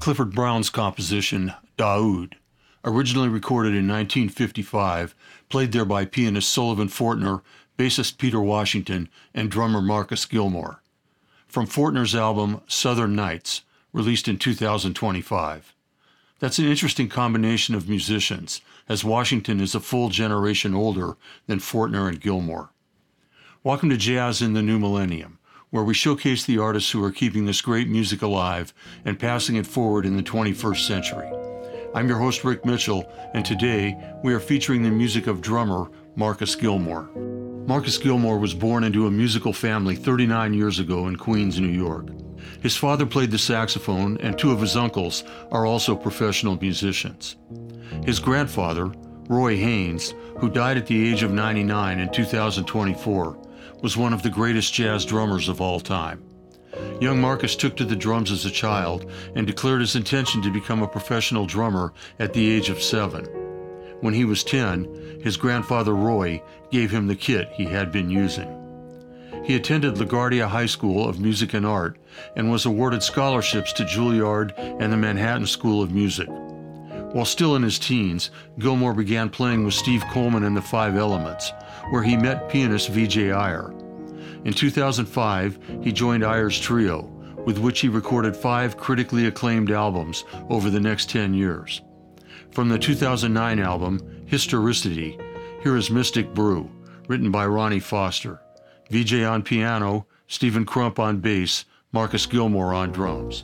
Clifford Brown's composition, Daoud, originally recorded in 1955, played there by pianist Sullivan Fortner, bassist Peter Washington, and drummer Marcus Gilmore. From Fortner's album Southern Nights, released in 2025. That's an interesting combination of musicians, as Washington is a full generation older than Fortner and Gilmore. Welcome to Jazz in the New Millennium, where we showcase the artists who are keeping this great music alive and passing it forward in the 21st century. I'm your host, Rick Mitchell, and today we are featuring the music of drummer Marcus Gilmore. Marcus Gilmore was born into a musical family 39 years ago in Queens, New York. His father played the saxophone, and two of his uncles are also professional musicians. His grandfather, Roy Haynes, who died at the age of 99 in 2024, was one of the greatest jazz drummers of all time. Young Marcus took to the drums as a child and declared his intention to become a professional drummer at the age of 7. When he was 10, his grandfather Roy gave him the kit he had been using. He attended LaGuardia High School of Music and Art and was awarded scholarships to Juilliard and the Manhattan School of Music. While still in his teens, Gilmore began playing with Steve Coleman and the Five Elements, where he met pianist Vijay Iyer. In 2005, he joined Iyer's trio, with which he recorded 5 critically acclaimed albums over the next 10 years. From the 2009 album, Historicity, here is Mystic Brew, written by Ronnie Foster. Vijay on piano, Stephen Crump on bass, Marcus Gilmore on drums.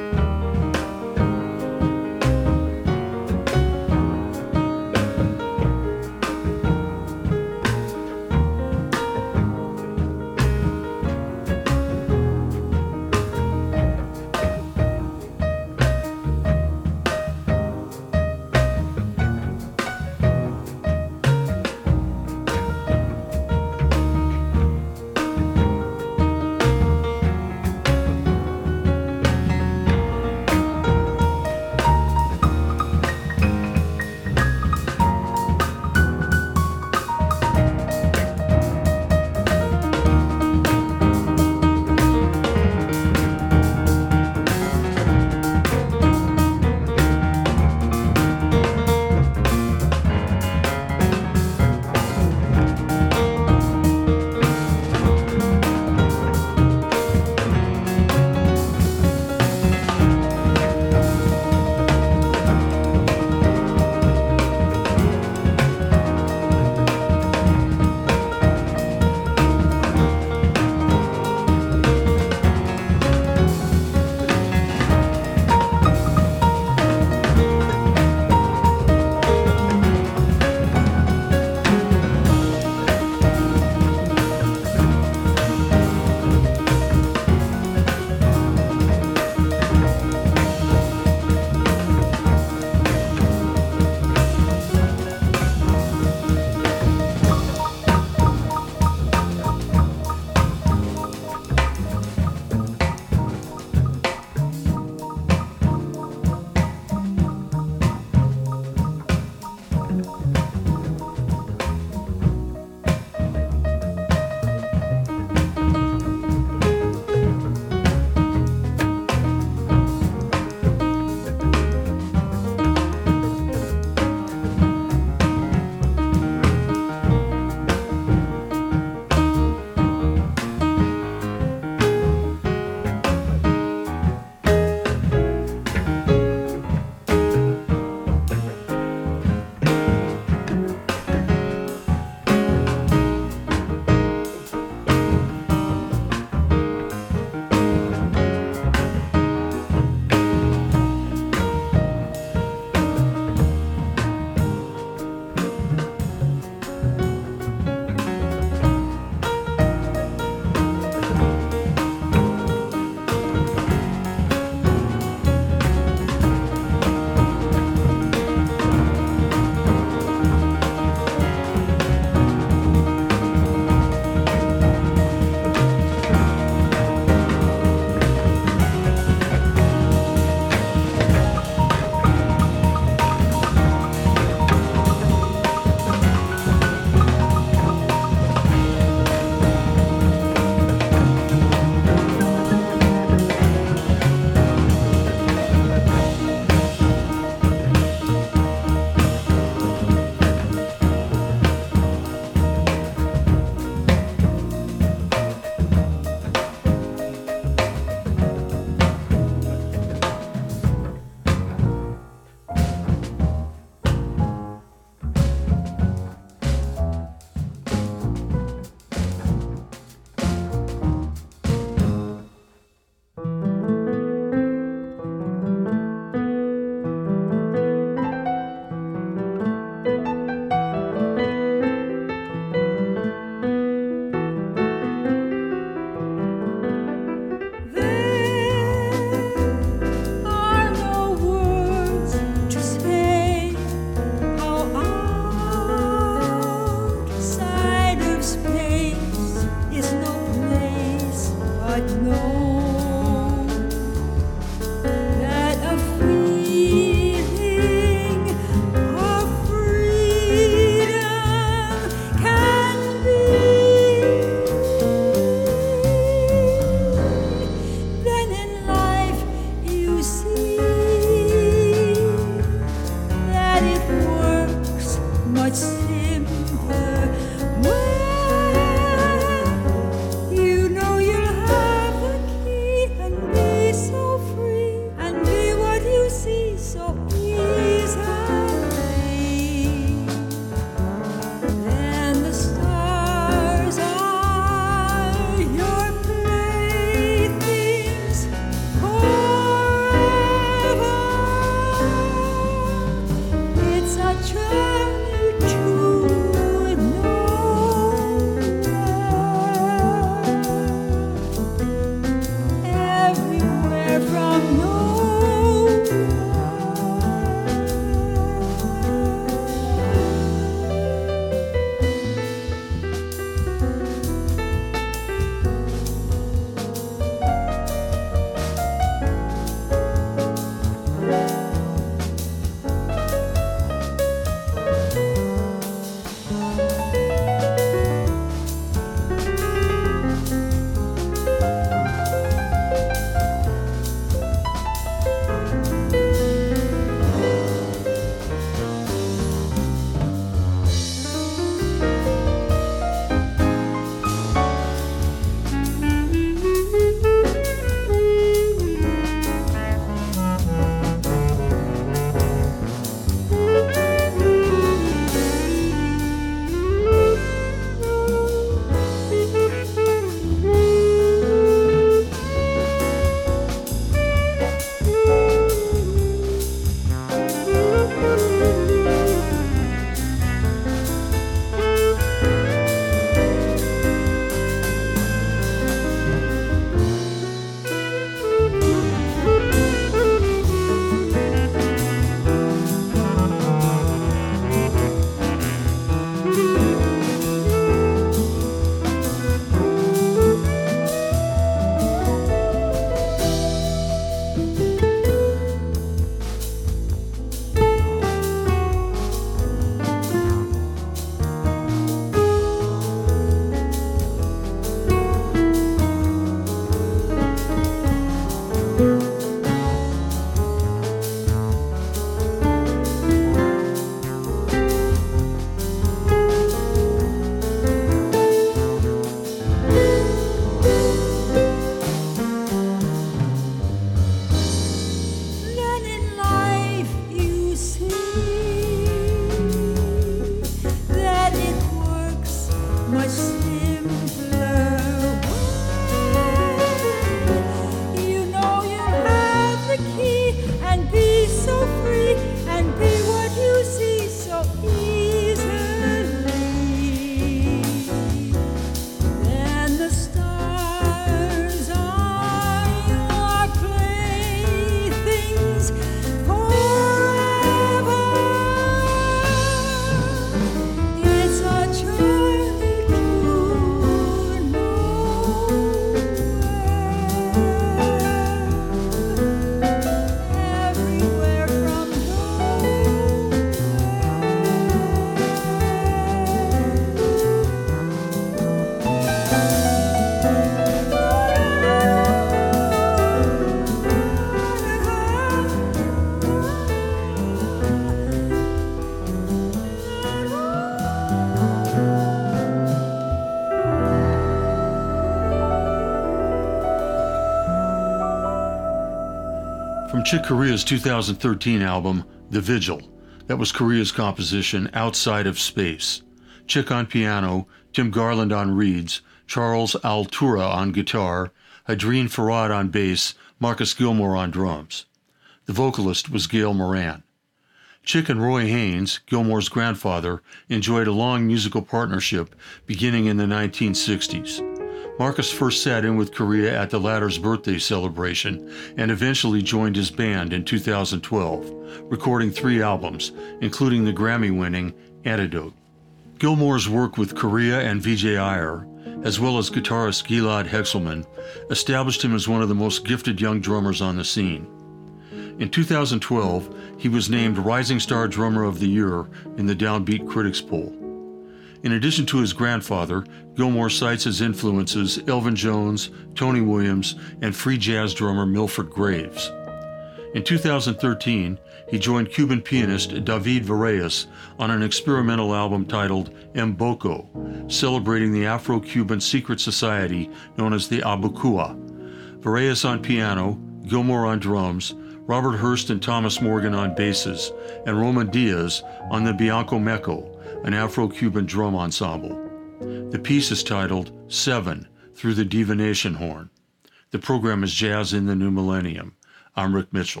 From Chick Corea's 2013 album, The Vigil, that was Corea's composition Outside of Space. Chick on piano, Tim Garland on reeds, Charles Altura on guitar, Hadreen Farad on bass, Marcus Gilmore on drums. The vocalist was Gail Moran. Chick and Roy Haynes, Gilmore's grandfather, enjoyed a long musical partnership beginning in the 1960s. Marcus first sat in with Corea at the latter's birthday celebration and eventually joined his band in 2012, recording 3 albums, including the Grammy-winning Antidote. Gilmore's work with Corea and Vijay Iyer, as well as guitarist Gilad Hexelman, established him as one of the most gifted young drummers on the scene. In 2012, he was named Rising Star Drummer of the Year in the Downbeat Critics Poll. In addition to his grandfather, Gilmore cites as influences Elvin Jones, Tony Williams, and free jazz drummer Milford Graves. In 2013, he joined Cuban pianist David Varese on an experimental album titled Mboko, celebrating the Afro-Cuban secret society known as the Abukua. Varese on piano, Gilmore on drums, Robert Hurst and Thomas Morgan on basses, and Roman Diaz on the Bianco Meco, an Afro-Cuban drum ensemble. The piece is titled 7 Through the Divination Horn. The program is Jazz in the New Millennium. I'm Rick Mitchell.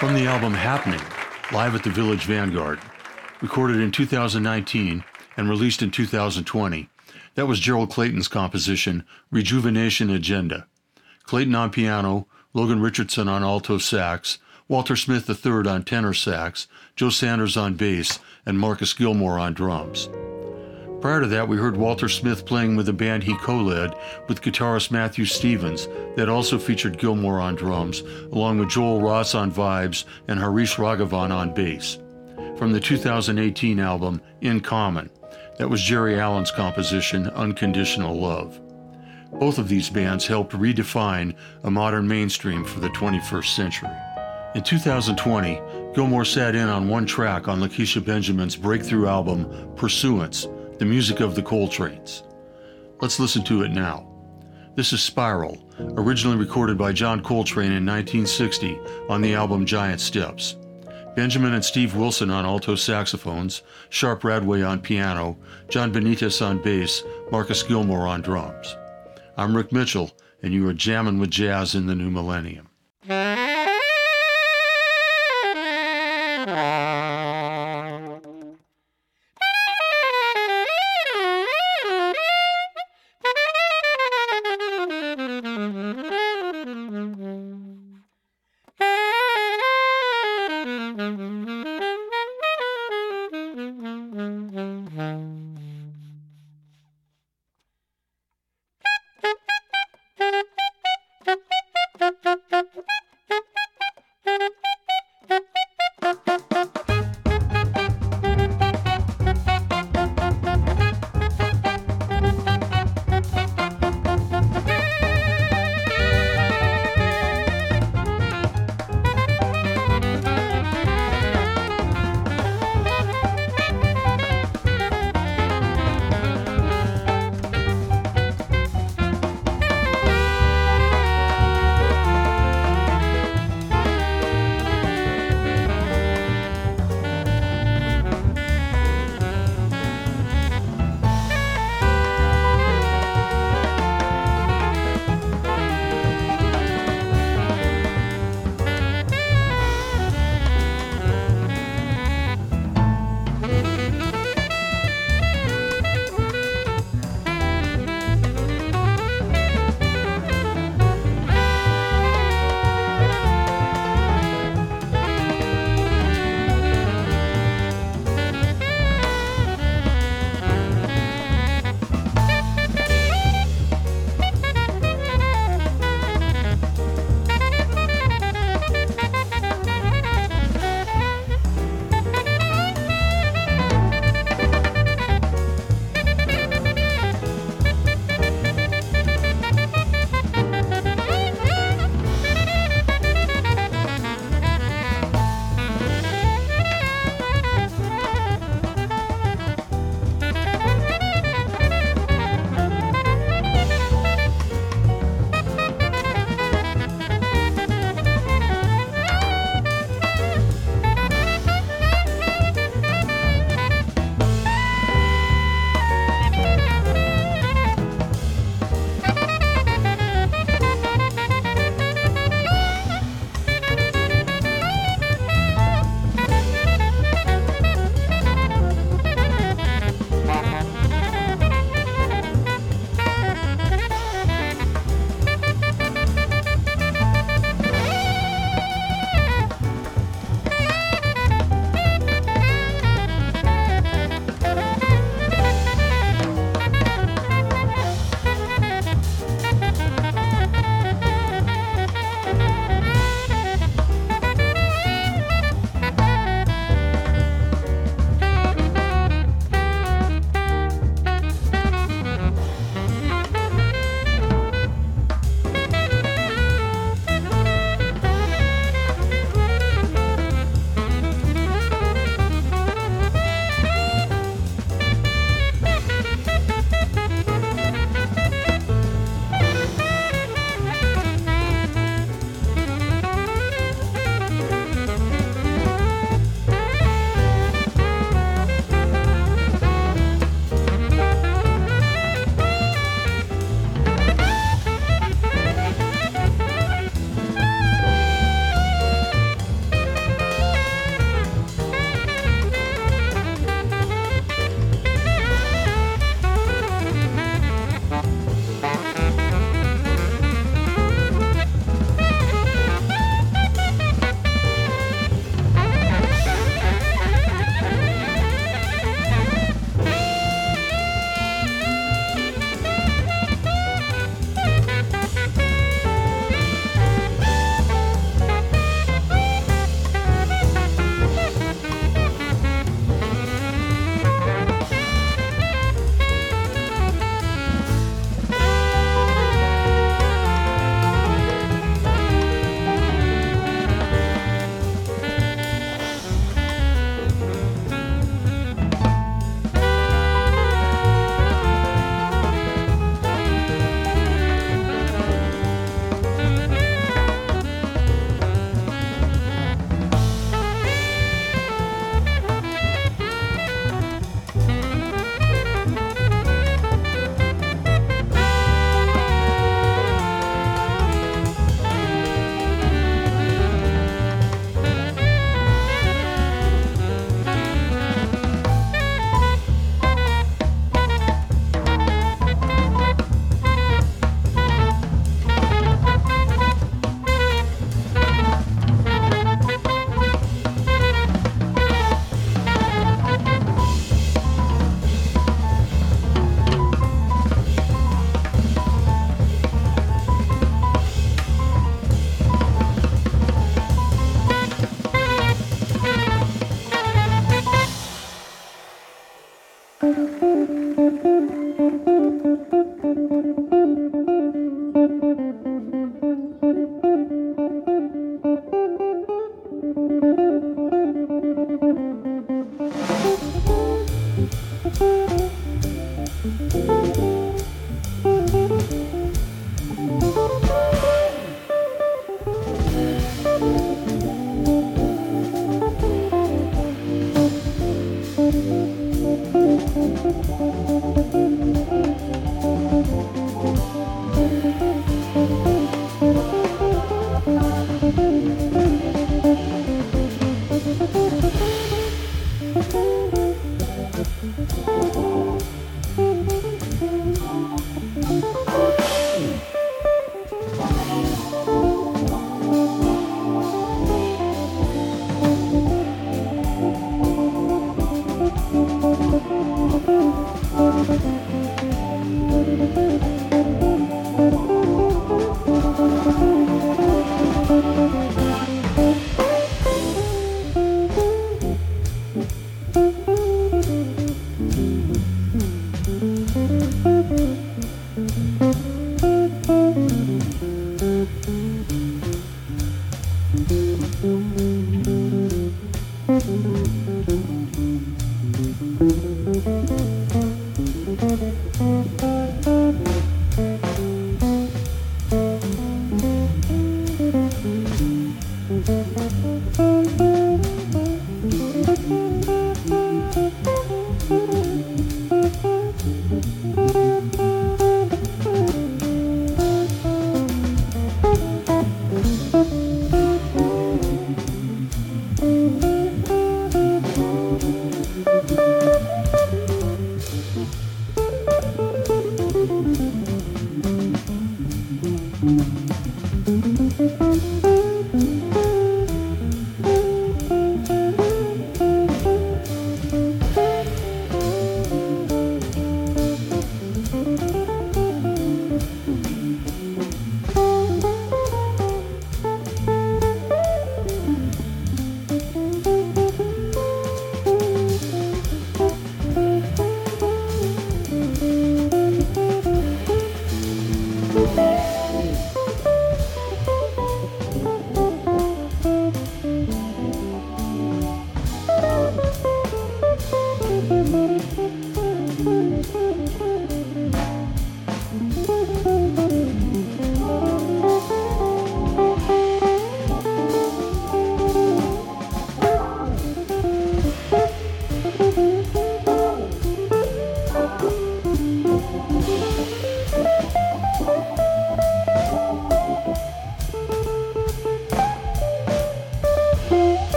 From the album Happening, Live at the Village Vanguard, recorded in 2019 and released in 2020. That was Gerald Clayton's composition, Rejuvenation Agenda. Clayton on piano, Logan Richardson on alto sax, Walter Smith III on tenor sax, Joe Sanders on bass, and Marcus Gilmore on drums. Prior to that, we heard Walter Smith playing with a band he co-led with guitarist Matthew Stevens that also featured Gilmore on drums, along with Joel Ross on vibes and Harish Raghavan on bass. From the 2018 album, In Common, that was Jerry Allen's composition, Unconditional Love. Both of these bands helped redefine a modern mainstream for the 21st century. In 2020, Gilmore sat in on one track on Lakeisha Benjamin's breakthrough album, Pursuance, the music of the Coltranes. Let's listen to it now. This is Spiral, originally recorded by John Coltrane in 1960 on the album Giant Steps. Benjamin and Steve Wilson on alto saxophones, Sharp Radway on piano, John Benitez on bass, Marcus Gilmore on drums. I'm Rick Mitchell, and you are jamming with jazz in the new millennium.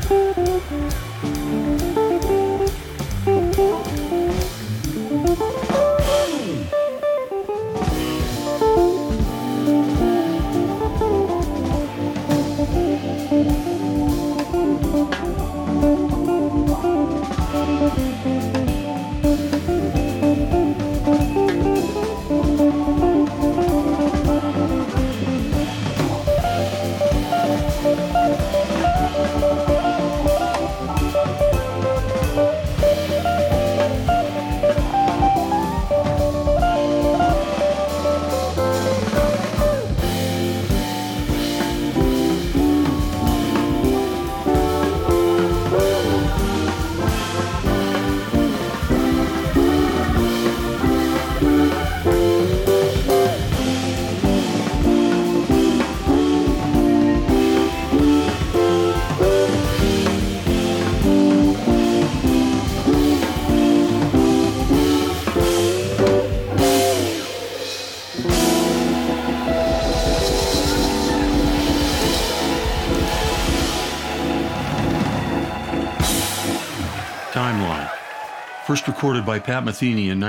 Timeline. First recorded by Pat Metheny in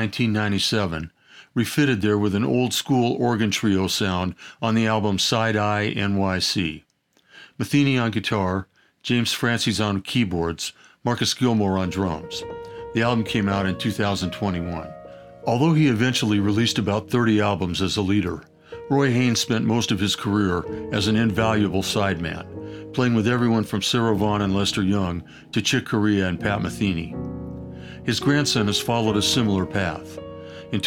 1997, refitted there with an old-school organ trio sound on the album Side-Eye NYC. Metheny on guitar, James Francis on keyboards, Marcus Gilmore on drums. The album came out in 2021. Although he eventually released about 30 albums as a leader, Roy Haynes spent most of his career as an invaluable sideman, playing with everyone from Sarah Vaughan and Lester Young to Chick Corea and Pat Metheny. His grandson has followed a similar path. In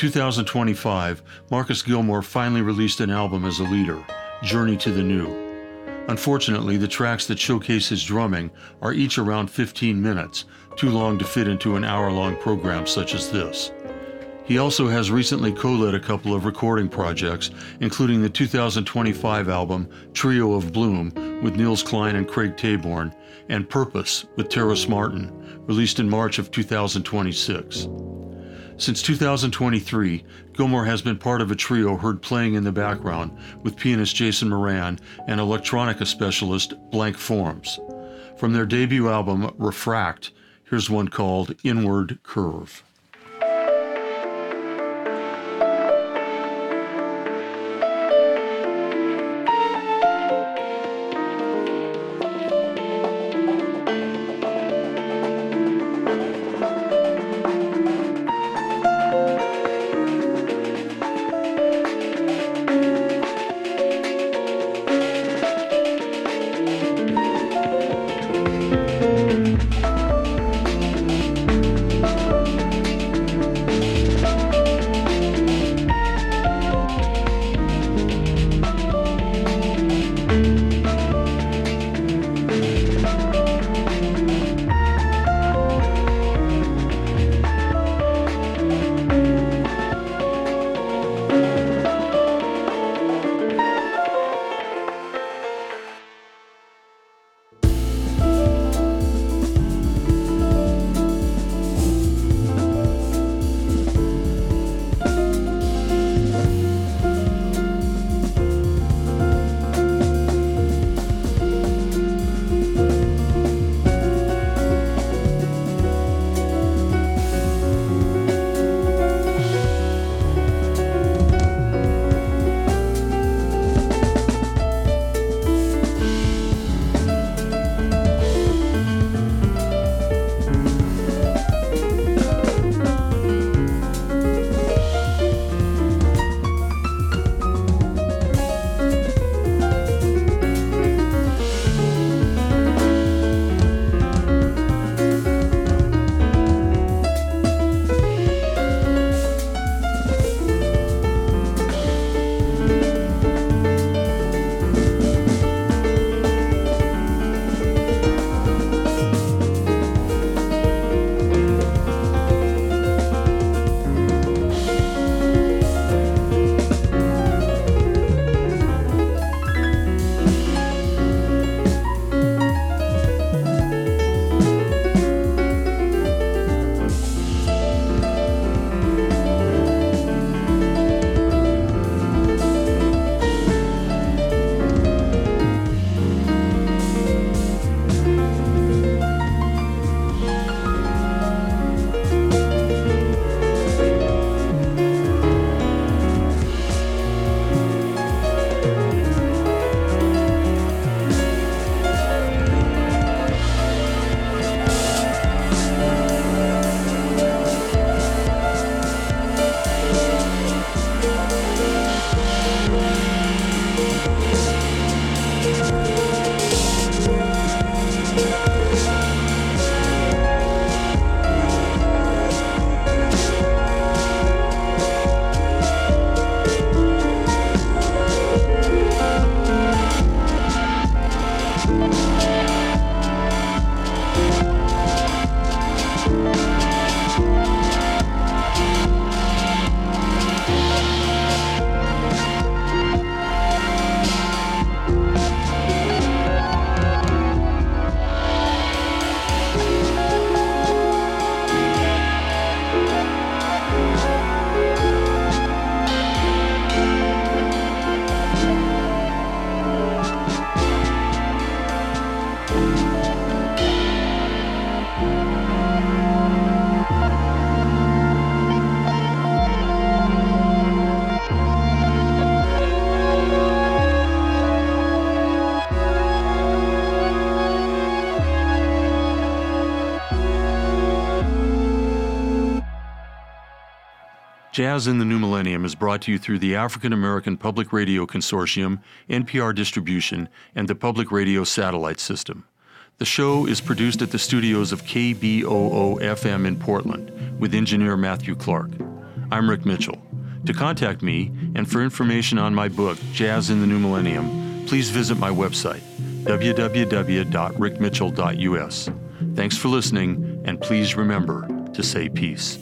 2025, Marcus Gilmore finally released an album as a leader, Journey to the New. Unfortunately, the tracks that showcase his drumming are each around 15 minutes, too long to fit into an hour-long program such as this. He also has recently co-led a couple of recording projects, including the 2025 album Trio of Bloom with Niels Klein and Craig Taborn, and Purpose with Terrace Martin, released in March of 2026. Since 2023, Gilmore has been part of a trio heard playing in the background with pianist Jason Moran and electronica specialist Blank Forms. From their debut album, Refract, here's one called Inward Curve. Jazz in the New Millennium is brought to you through the African American Public Radio Consortium, NPR Distribution, and the Public Radio Satellite System. The show is produced at the studios of KBOO-FM in Portland with engineer Matthew Clark. I'm Rick Mitchell. To contact me and for information on my book, Jazz in the New Millennium, please visit my website, www.rickmitchell.us. Thanks for listening, and please remember to say peace.